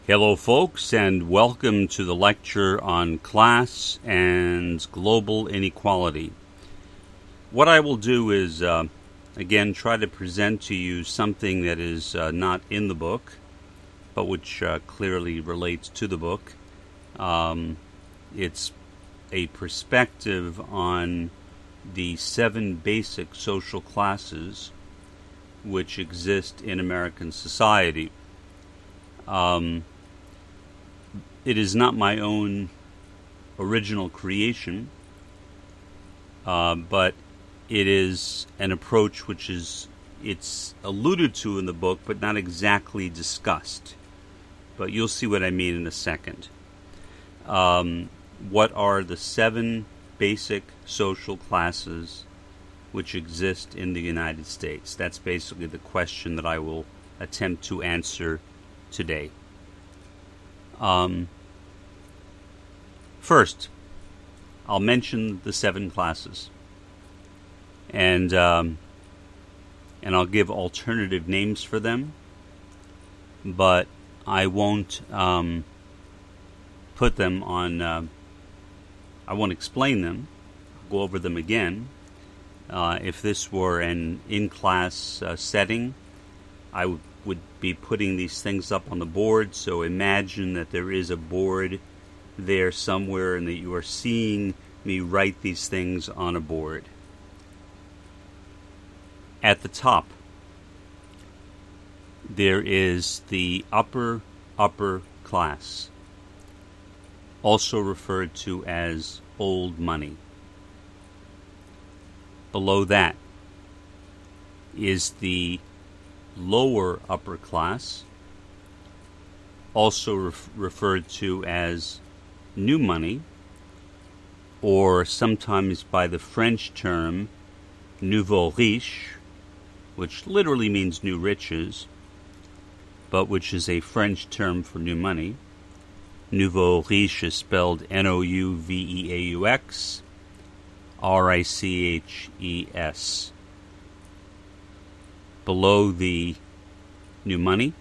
Hello, folks, and welcome to the lecture on class and global inequality. What I will do is, again, try to present to you something that is not in the book, but which clearly relates to the book. It's a perspective on the 7 basic social classes which exist in American society. It is not my own original creation, but it is an approach which it's alluded to in the book, but not exactly discussed. But you'll see what I mean in a second. What are the 7 basic social classes which exist in the United States? That's basically the question that I will attempt to answer today. First, I'll mention the 7 classes, and I'll give alternative names for them, but I won't put them on. I won't explain them. I'll go over them again. If this were an in-class setting, I would be putting these things up on the board, so imagine that there is a board there somewhere and that you are seeing me write these things on a board. At the top, there is the upper class, also referred to as old money. Below that is the lower upper class, also referred to as new money, or sometimes by the French term nouveau riche, which literally means new riches, but which is a French term for new money. Nouveau riche is spelled Nouveaux Riches. Below the new money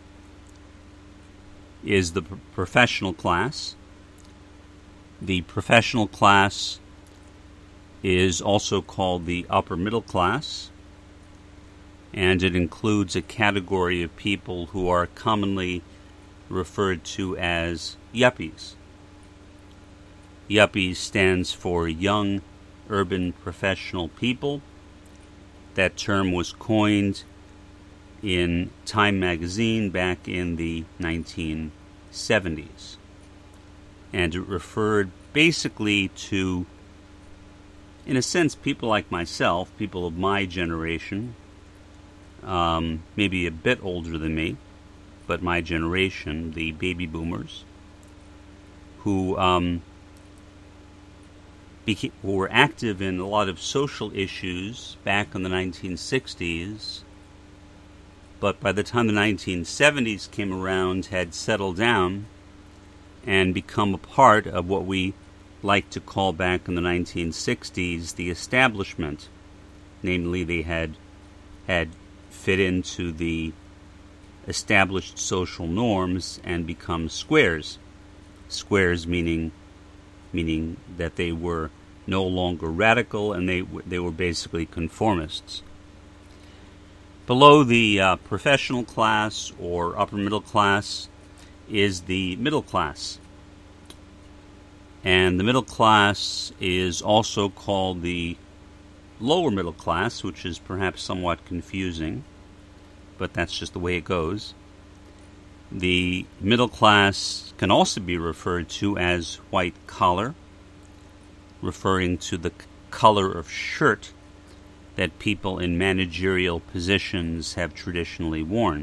is the professional class. The professional class is also called the upper middle class, and it includes a category of people who are commonly referred to as yuppies. Yuppies stands for Young Urban Professional People. That term was coined in Time magazine back in the 1970s. And it referred basically to, in a sense, people like myself, people of my generation, maybe a bit older than me, but my generation, the baby boomers, who were active in a lot of social issues back in the 1960s, but by the time the 1970s came around, had settled down and become a part of what we like to call back in the 1960s the establishment. Namely, they had fit into the established social norms and become squares. Squares meaning that they were no longer radical, and they were basically conformists. Below the professional class or upper middle class is the middle class. And the middle class is also called the lower middle class, which is perhaps somewhat confusing, but that's just the way it goes. The middle class can also be referred to as white collar, referring to the color of shirt that people in managerial positions have traditionally worn.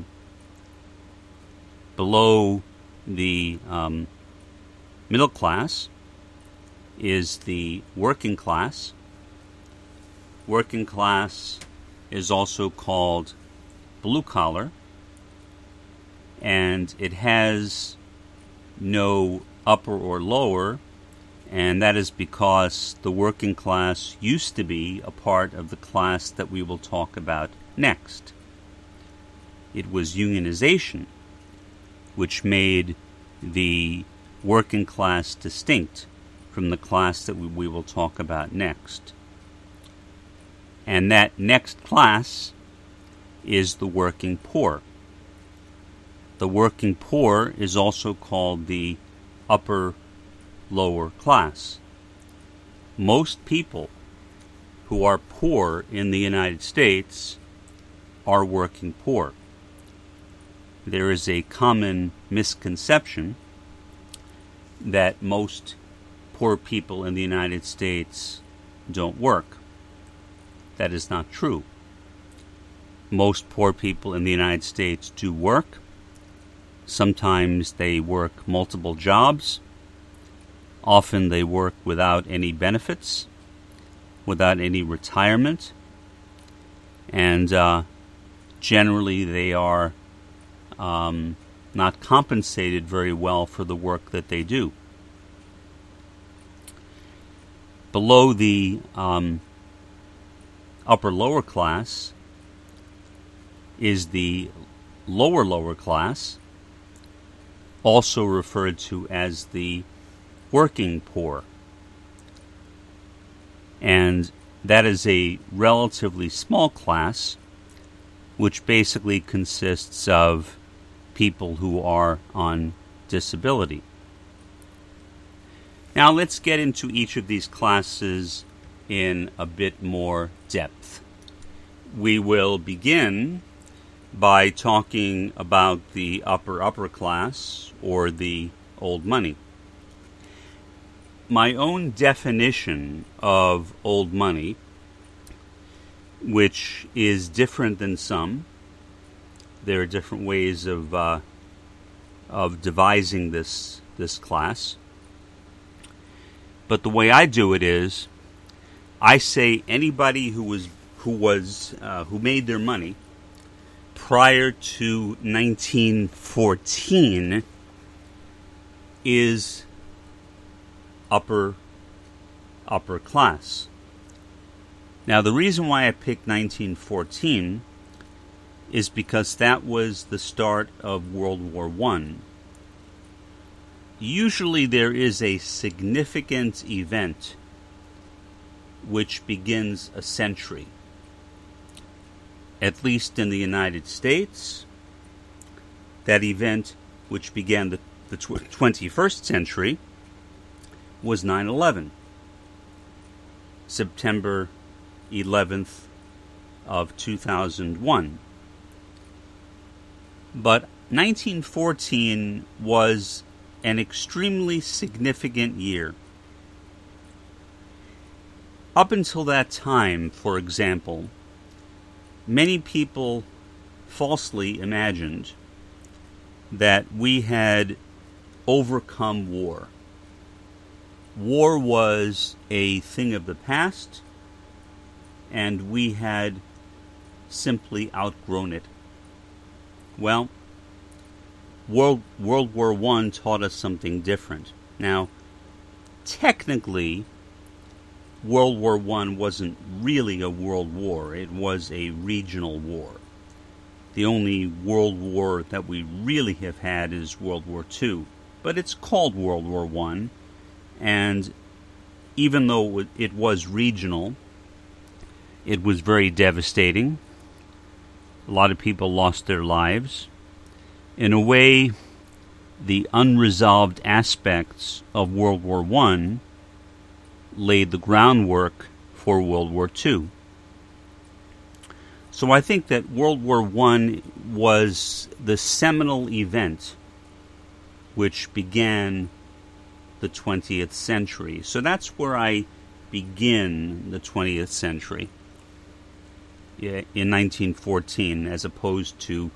Below the middle class is the working class. Working class is also called blue collar, and it has no upper or lower, and that is because the working class used to be a part of the class that we will talk about next. It was unionization which made the working class distinct from the class that we will talk about next. And that next class is the working poor. The working poor is also called the upper-lower class. Most people who are poor in the United States are working poor. There is a common misconception that most poor people in the United States don't work. That is not true. Most poor people in the United States do work. Sometimes they work multiple jobs. Often they work without any benefits, without any retirement, and generally they are not compensated very well for the work that they do. Below the upper-lower class is the lower class, also referred to as the working poor. And that is a relatively small class, which basically consists of people who are on disability. Now let's get into each of these classes in a bit more depth. We will begin by talking about the upper class, or the old money. My own definition of old money, which is different than some, there are different ways of devising this class, but the way I do it is, I say anybody who made their money prior to 1914 is upper class. Now, the reason why I picked 1914 is because that was the start of World War I. Usually there is a significant event which begins a century. At least in the United States, that event which began the 21st century was 9/11, September 11th of 2001. But 1914 was an extremely significant year. Up until that time, for example, many people falsely imagined that we had overcome war. War was a thing of the past, and we had simply outgrown it. Well, World War I taught us something different. Now, technically, World War I wasn't really a world war. It was a regional war. The only world war that we really have had is World War II. But it's called World War I, and even though it was regional, it was very devastating. A lot of people lost their lives. In a way, the unresolved aspects of World War I laid the groundwork for World War II. So I think that World War I was the seminal event which began the 20th century. So that's where I begin the 20th century, in 1914, as opposed to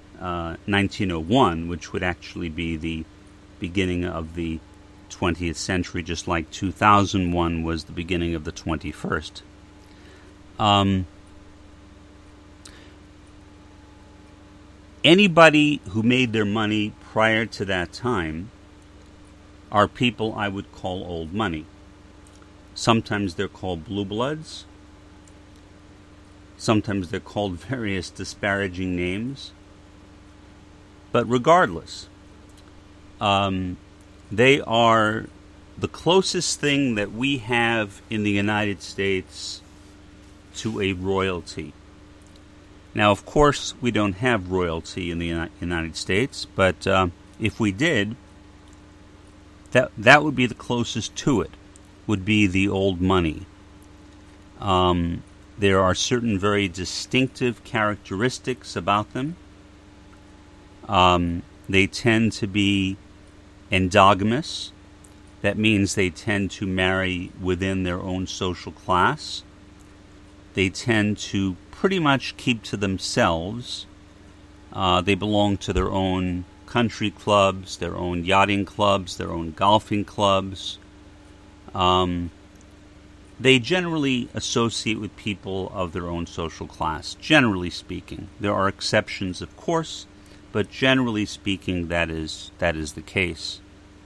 1901, which would actually be the beginning of the 20th century, just like 2001 was the beginning of the 21st. Anybody who made their money prior to that time are people I would call old money. Sometimes they're called blue bloods. Sometimes they're called various disparaging names. But regardless, They are the closest thing that we have in the United States to a royalty. Now, of course, we don't have royalty in the United States, but if we did, that would be the closest to it, would be the old money. There are certain very distinctive characteristics about them. They tend to be endogamous. That means they tend to marry within their own social class. They tend to pretty much keep to themselves. They belong to their own country clubs, their own yachting clubs, their own golfing clubs. They generally associate with people of their own social class, generally speaking. There are exceptions, of course, but generally speaking, that is the case.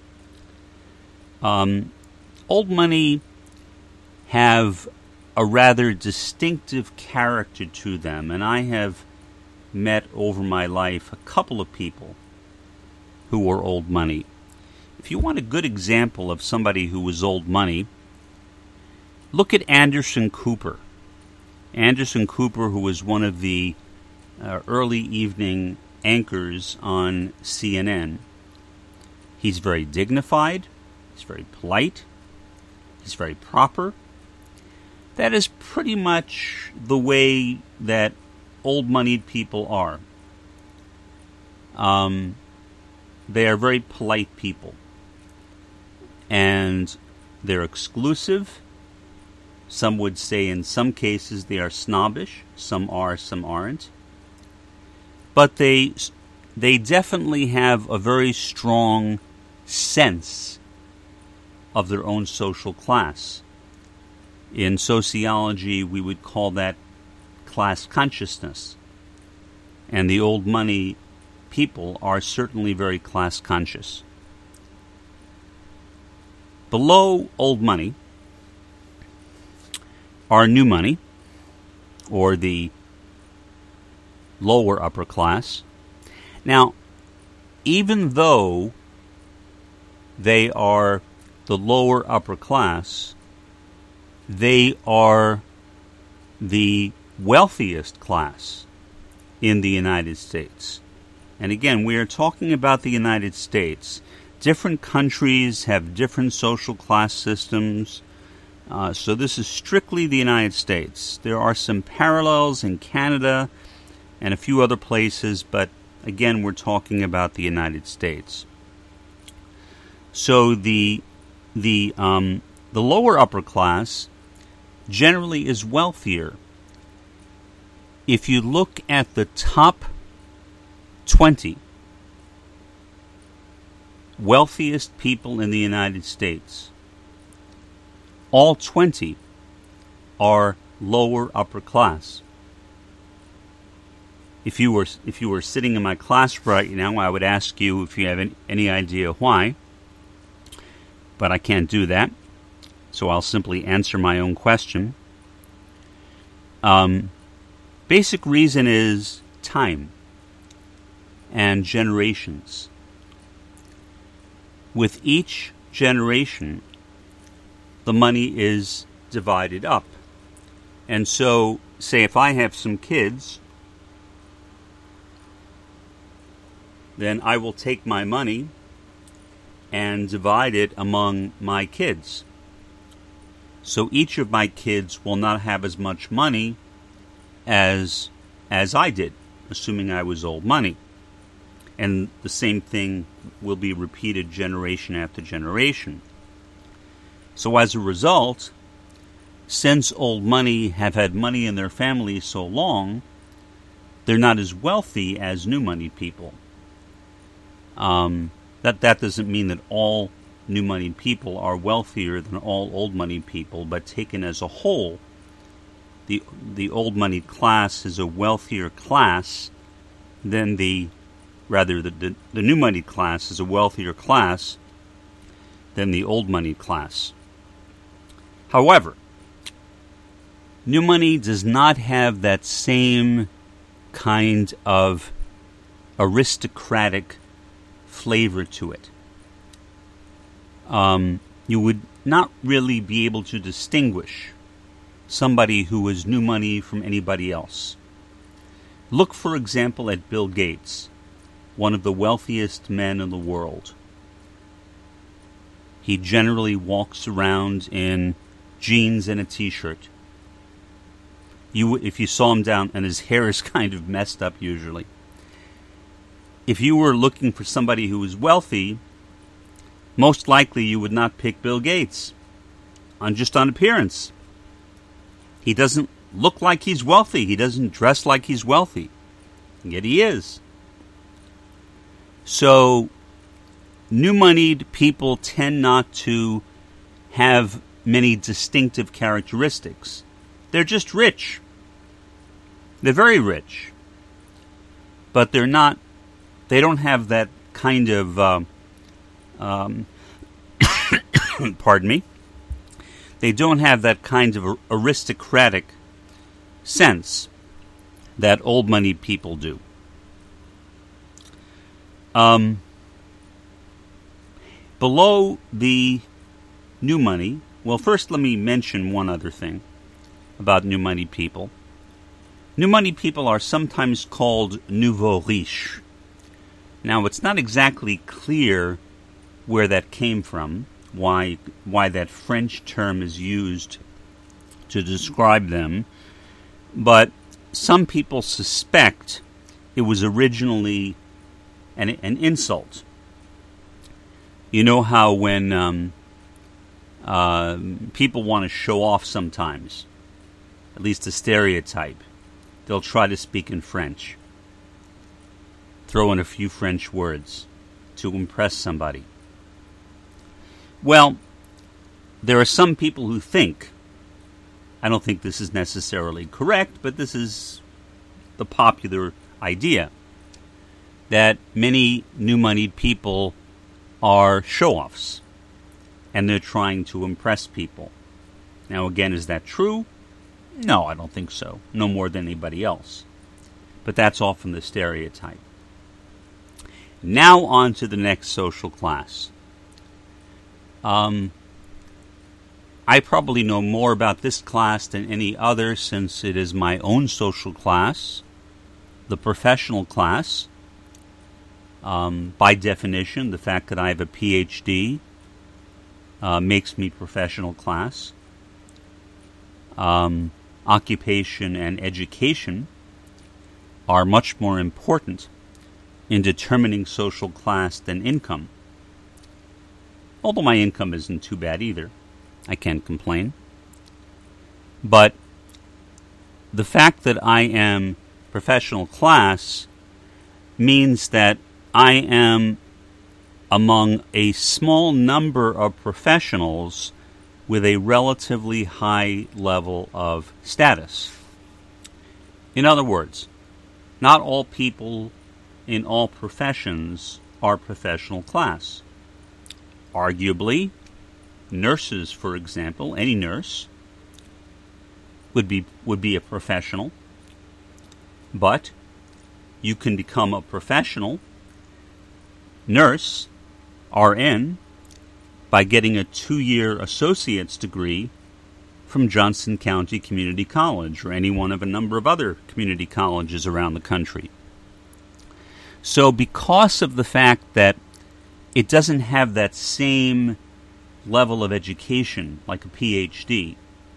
Old money have a rather distinctive character to them, and I have met over my life a couple of people who were old money. If you want a good example of somebody who was old money, look at Anderson Cooper. Anderson Cooper, who was one of the early evening anchors on CNN. He's very dignified. He's very polite. He's very proper. That is pretty much the way that old-moneyed people are. They are very polite people. And they're exclusive. Some would say in some cases they are snobbish. Some are, some aren't. But they definitely have a very strong sense of their own social class. In sociology, we would call that class consciousness. And the old money people are certainly very class conscious. Below old money are new money, or the lower upper class. Now, even though they are the lower upper class, they are the wealthiest class in the United States. And again, we are talking about the United States. Different countries have different social class systems. So this is strictly the United States. There are some parallels in Canada and a few other places, but again, we're talking about the United States. So the lower upper class generally is wealthier. If you look at the top 20 wealthiest people in the United States, all 20 are lower upper class. If you were sitting in my class right now, I would ask you if you have any idea why, but I can't do that, so I'll simply answer my own question. Basic reason is time and generations. With each generation, the money is divided up. And so, say if I have some kids, then I will take my money and divide it among my kids. So each of my kids will not have as much money as I did, assuming I was old money. And the same thing will be repeated generation after generation. So as a result, since old money have had money in their family so long, they're not as wealthy as new money people. That doesn't mean that all new money people are wealthier than all old money people, but taken as a whole, the old money class is a wealthier class than the new money class is a wealthier class than the old money class. However, new money does not have that same kind of aristocratic flavor to it. you would not really be able to distinguish somebody who was new money from anybody else. Look, for example, at Bill Gates, one of the wealthiest men in the world. He generally walks around in jeans and a t-shirt. If you saw him down, and his hair is kind of messed up usually. If you were looking for somebody who was wealthy, most likely you would not pick Bill Gates just on appearance. He doesn't look like he's wealthy. He doesn't dress like he's wealthy. Yet he is. So, new-moneyed people tend not to have many distinctive characteristics. They're just rich. They're very rich. But they don't have that kind of, pardon me, they don't have that kind of aristocratic sense that old money people do. Below the new money, well, first let me mention one other thing about new money people. New money people are sometimes called nouveaux riches. Now, it's not exactly clear where that came from, why that French term is used to describe them, but some people suspect it was originally an insult. You know how when people want to show off sometimes, at least a stereotype, they'll try to speak in French. Throw in a few French words to impress somebody. Well, there are some people who think, I don't think this is necessarily correct, but this is the popular idea, that many new-moneyed people are show-offs, and they're trying to impress people. Now, again, is that true? No, I don't think so. No more than anybody else. But that's often the stereotype. Now on to the next social class. I probably know more about this class than any other since it is my own social class, the professional class. By definition, the fact that I have a PhD makes me professional class. Occupation and education are much more important in determining social class than income. Although my income isn't too bad either. I can't complain. But the fact that I am professional class means that I am among a small number of professionals with a relatively high level of status. In other words, not all people in all professions are professional class. Arguably, nurses, for example, any nurse would be a professional, but you can become a professional nurse, RN, by getting a 2-year associate's degree from Johnson County Community College or any one of a number of other community colleges around the country. So because of the fact that it doesn't have that same level of education like a PhD,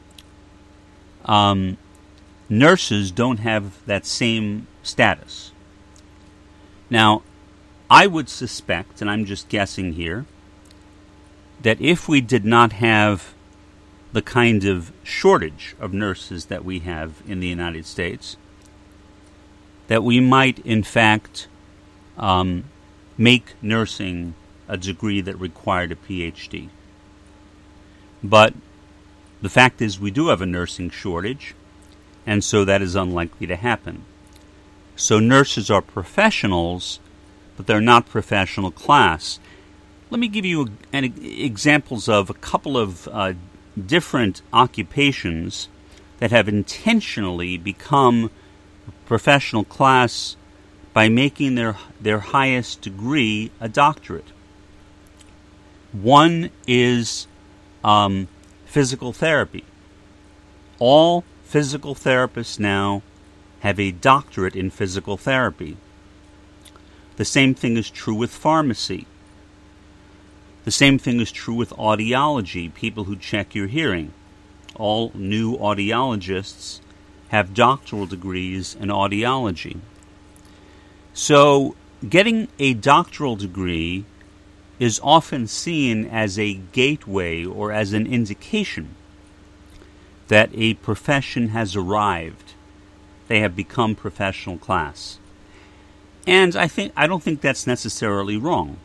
nurses don't have that same status. Now, I would suspect, and I'm just guessing here, that if we did not have the kind of shortage of nurses that we have in the United States, that we might, in fact, make nursing a degree that required a PhD. But the fact is we do have a nursing shortage, and so that is unlikely to happen. So nurses are professionals, but they're not professional class. Let me give you examples of a couple of different occupations that have intentionally become professional class by making their highest degree a doctorate. One is physical therapy. All physical therapists now have a doctorate in physical therapy. The same thing is true with pharmacy. The same thing is true with audiology, people who check your hearing. All new audiologists have doctoral degrees in audiology. So, getting a doctoral degree is often seen as a gateway or as an indication that a profession has arrived. They have become professional class. And I don't think that's necessarily wrong.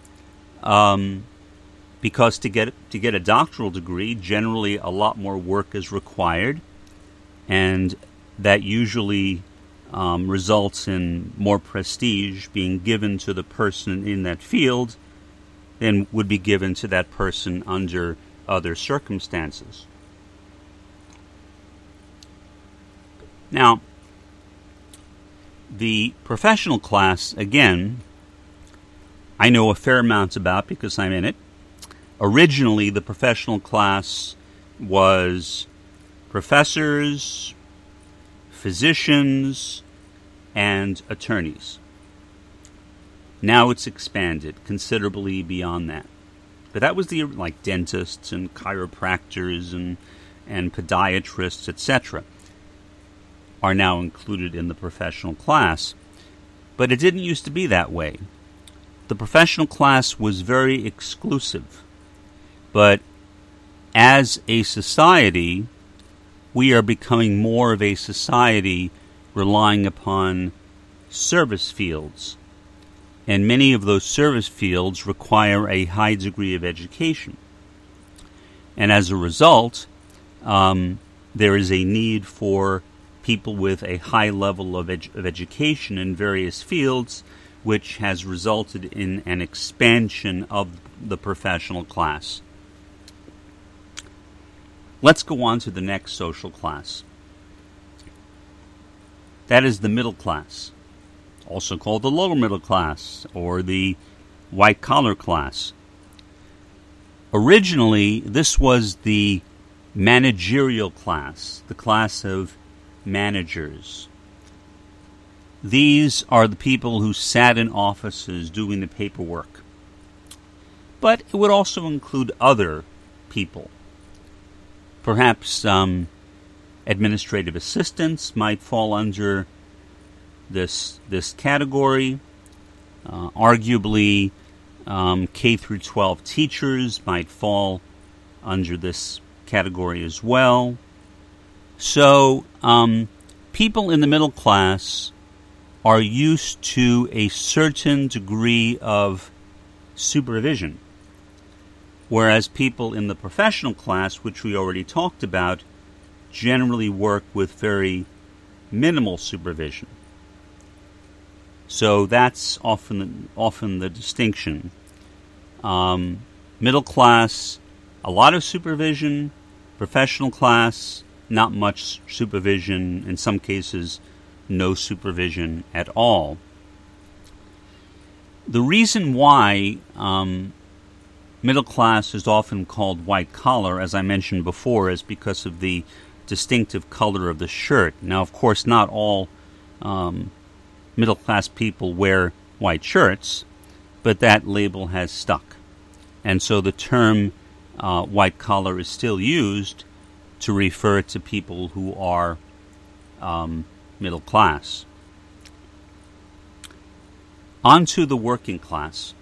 Because to get a doctoral degree, generally a lot more work is required, and that usually results in more prestige being given to the person in that field than would be given to that person under other circumstances. Now, the professional class, again, I know a fair amount about because I'm in it. Originally, the professional class was professors, physicians, and attorneys. Now it's expanded considerably beyond that. But that was like dentists and chiropractors and podiatrists, etc., are now included in the professional class. But it didn't used to be that way. The professional class was very exclusive. But as a society, we are becoming more of a society relying upon service fields. And many of those service fields require a high degree of education. And as a result, there is a need for people with a high level of education in various fields, which has resulted in an expansion of the professional class. Let's go on to the next social class. That is the middle class, also called the lower middle class or the white-collar class. Originally, this was the managerial class, the class of managers. These are the people who sat in offices doing the paperwork. But it would also include other people. Perhaps administrative assistants might fall under this category. Arguably, K through 12 teachers might fall under this category as well. So, people in the middle class are used to a certain degree of supervision, whereas people in the professional class, which we already talked about, generally work with very minimal supervision. So that's often the distinction. Middle class, a lot of supervision. Professional class, not much supervision. In some cases, no supervision at all. The reason why middle class is often called white collar, as I mentioned before, is because of the distinctive color of the shirt. Now, of course, not all middle class people wear white shirts, but that label has stuck. And so the term white collar is still used to refer to people who are middle class. On to the working class.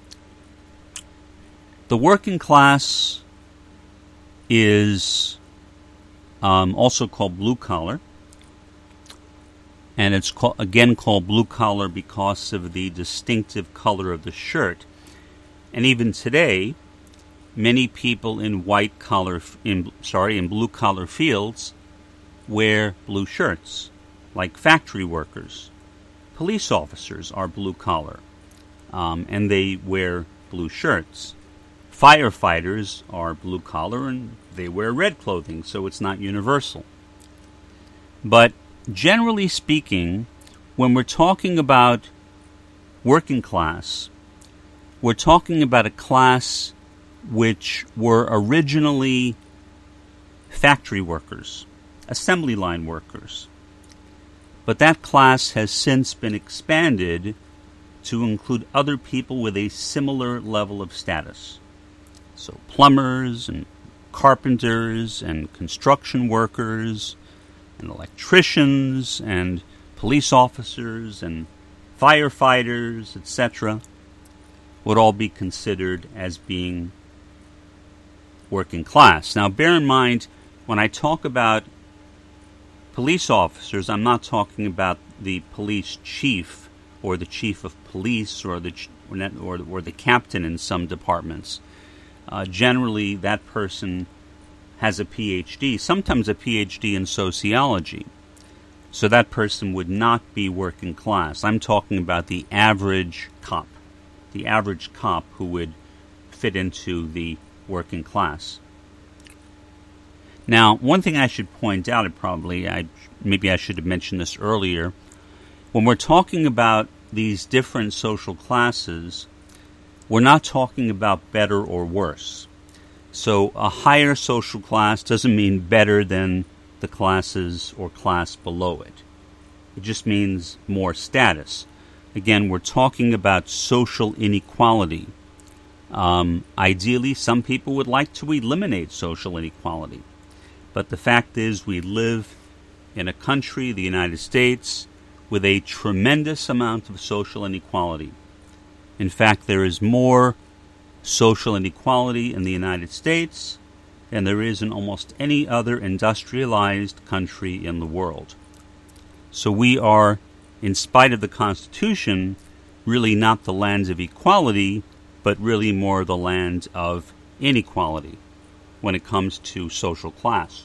The working class is also called blue collar, and it's again called blue collar because of the distinctive color of the shirt. And even today, many people in in blue collar fields wear blue shirts, like factory workers. Police officers are blue collar, and they wear blue shirts. Firefighters are blue collar and they wear red clothing, so it's not universal. But generally speaking, when we're talking about working class, we're talking about a class which were originally factory workers, assembly line workers. But that class has since been expanded to include other people with a similar level of status. So plumbers and carpenters and construction workers and electricians and police officers and firefighters, etc., would all be considered as being working class. Now, bear in mind, when I talk about police officers, I'm not talking about the police chief or the chief of police or the captain in some departments. Generally, that person has a PhD, sometimes a PhD in sociology. So that person would not be working class. I'm talking about the average cop who would fit into the working class. Now, one thing I should point out, maybe I should have mentioned this earlier, when we're talking about these different social classes, we're not talking about better or worse. So a higher social class doesn't mean better than the classes or class below it. It just means more status. Again, we're talking about social inequality. Ideally, some people would like to eliminate social inequality. But the fact is, we live in a country, the United States, with a tremendous amount of social inequality. In fact, there is more social inequality in the United States than there is in almost any other industrialized country in the world. So we are, in spite of the Constitution, really not the land of equality, but really more the land of inequality when it comes to social class.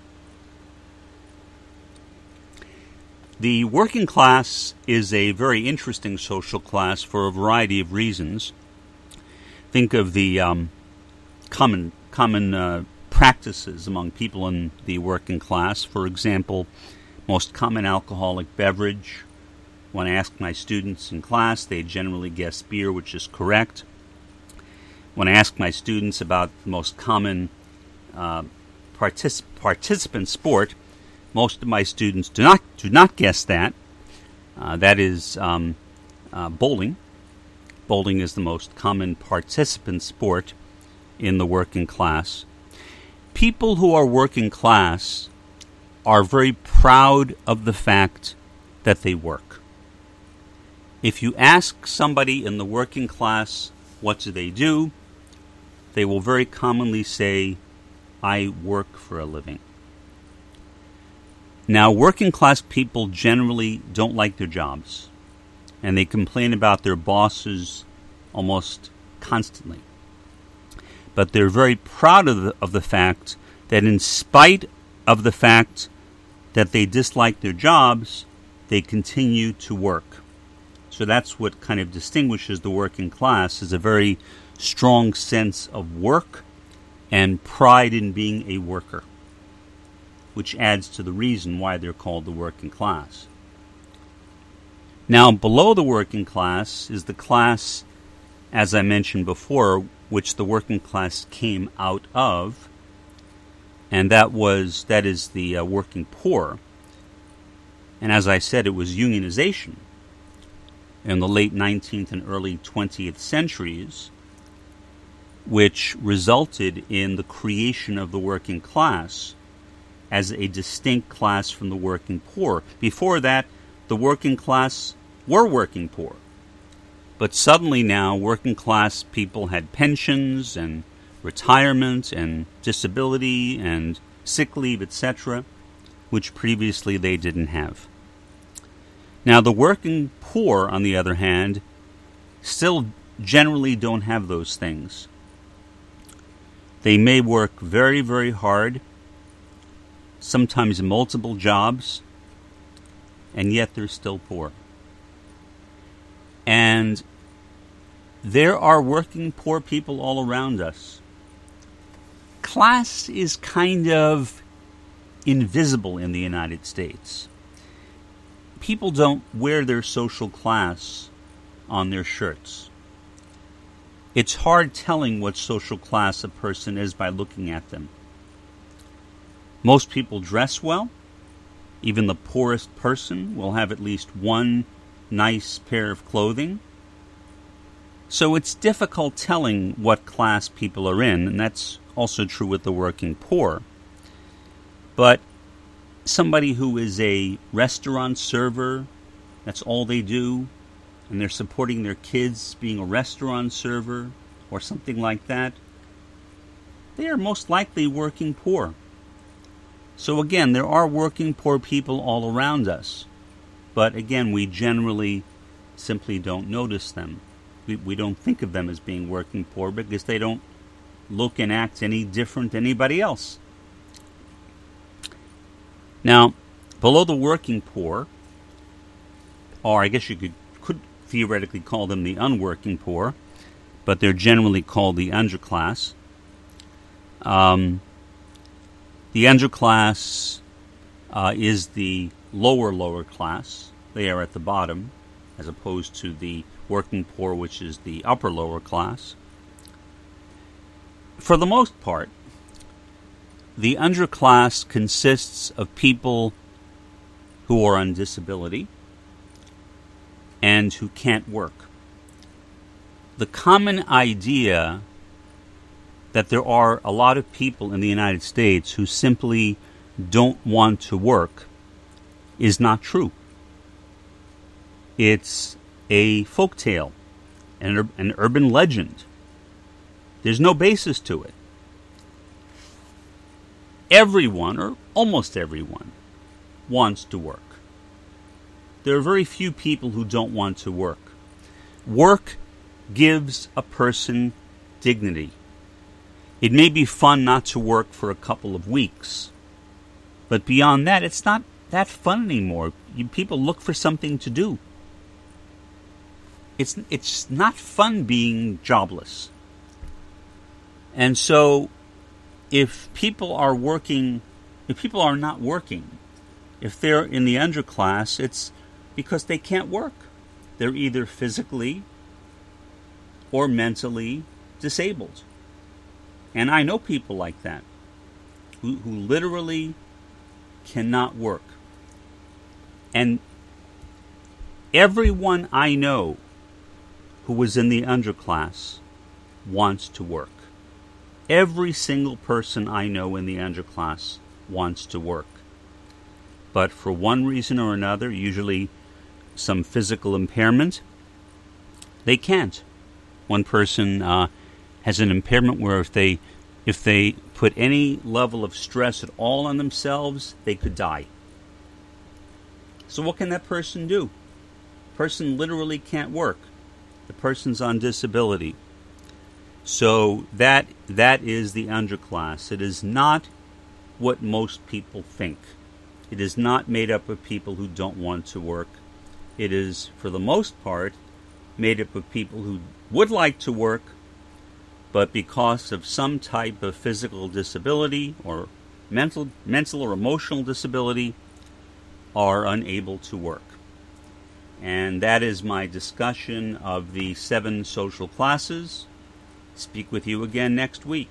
The working class is a very interesting social class for a variety of reasons. Think of the common practices among people in the working class. For example, most common alcoholic beverage. When I ask my students in class, they generally guess beer, which is correct. When I ask my students about the most common participant sport, most of my students do not guess that. That is bowling. Bowling is the most common participant sport in the working class. People who are working class are very proud of the fact that they work. If you ask somebody in the working class, what do? They will very commonly say, I work for a living. Now, working class people generally don't like their jobs, and they complain about their bosses almost constantly. But they're very proud of the fact that in spite of the fact that they dislike their jobs, they continue to work. So that's what kind of distinguishes the working class, is a very strong sense of work and pride in being a worker, which adds to the reason why they're called the working class. Now, below the working class is the class, as I mentioned before, which the working class came out of, and that is the working poor. And as I said, it was unionization in the late 19th and early 20th centuries, which resulted in the creation of the working class as a distinct class from the working poor. Before that, the working class were working poor. But suddenly now, working class people had pensions and retirement and disability and sick leave, etc., which previously they didn't have. Now, the working poor, on the other hand, still generally don't have those things. They may work very, very hard, sometimes multiple jobs, and yet they're still poor. And there are working poor people all around us. Class is kind of invisible in the United States. People don't wear their social class on their shirts. it's hard telling what social class a person is by looking at them. Most people dress well. Even the poorest person will have at least one nice pair of clothing. So it's difficult telling what class people are in, and that's also true with the working poor. But somebody who is a restaurant server, that's all they do, and they're supporting their kids being a restaurant server or something like that, they are most likely working poor. So again, there are working poor people all around us. But again, we generally simply don't notice them. We don't think of them as being working poor because they don't look and act any different than anybody else. Now, below the working poor, or I guess you could theoretically call them the unworking poor, but they're generally called the underclass. The underclass is the lower class. They are at the bottom, as opposed to the working poor, which is the lower class. For the most part, the underclass consists of people who are on disability and who can't work. The common idea that there are a lot of people in the United States who simply don't want to work is not true. It's a folktale, an urban legend. There's no basis to it. Everyone, or almost everyone, wants to work. There are very few people who don't want to work. Work gives a person dignity. It may be fun not to work for a couple of weeks, but beyond that, it's not that fun anymore. People look for something to do. It's not fun being jobless. And so, if people are not working, if they're in the underclass, it's because they can't work. They're either physically or mentally disabled. And I know people like that, who literally cannot work. And everyone I know who was in the underclass wants to work. Every single person I know in the underclass wants to work. But for one reason or another, usually some physical impairment, they can't. One person has an impairment where if they put any level of stress at all on themselves, they could die. So what can that person do? The person literally can't work. The person's on disability. So that is the underclass. It is not what most people think. It is not made up of people who don't want to work. It is, for the most part, made up of people who would like to work, but because of some type of physical disability or mental or emotional disability, are unable to work. And that is my discussion of the 7 social classes. Speak with you again next week.